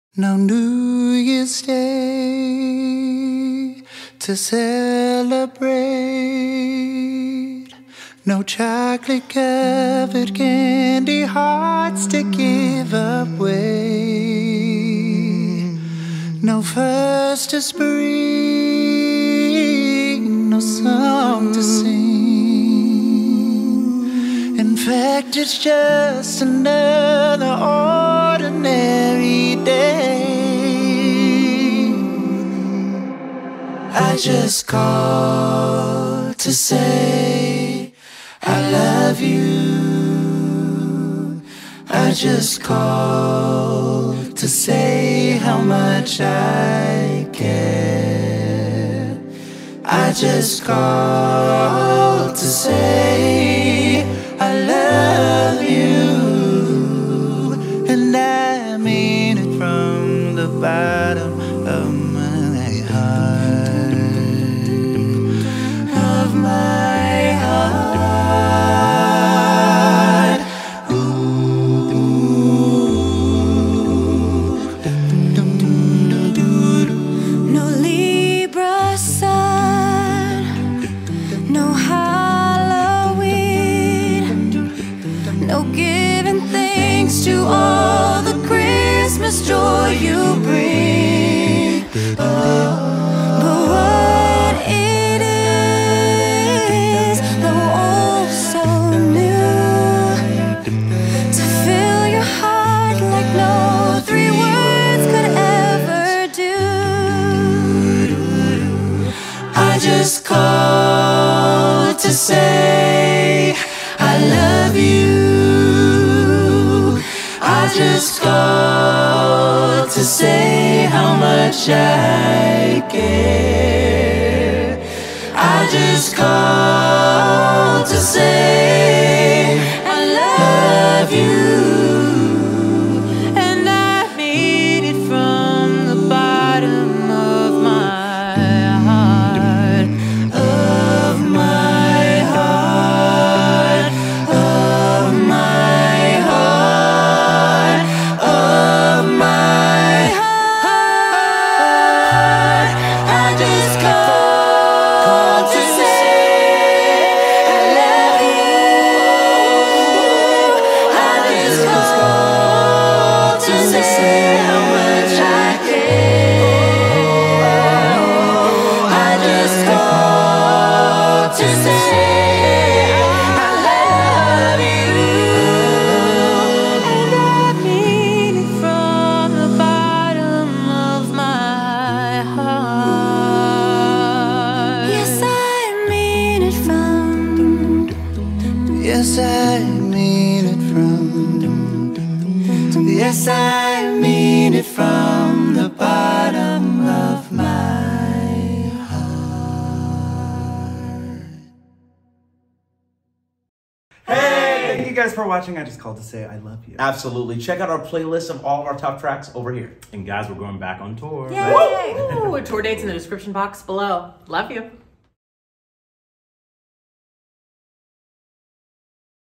No New Year's Day to celebrate. No chocolate-covered candy hearts to give away. No first of spring, no song to sing. In fact, it's just another ordinary day. I just called to say I love you. I just called to say how much I care. I just called to say I love you, and I mean it from the bottom of my heart, of my heart. No Libra sun, no Halloween, no giving thanks to all the Christmas joy you bring. But what it is, though oh so new, to fill your heart like no three words could ever do. I just called to say I love you. I just called to say how much I care. I just called to say I love you, and I mean it from the bottom of my heart, of my heart, of my heart, of my heart. I just called to say I love you. I just called to say how much I care. I just called to say I love you, and I mean it from the bottom of my heart. Yes, I mean it from. Yes, I mean it from. Yes, I mean it from the bottom of my heart. Hey, thank you guys for watching. I just called to say I love you. Absolutely. Check out our playlist of all of our top tracks over here. And guys, we're going back on tour. Yay! Ooh, tour dates in the description box below. Love you.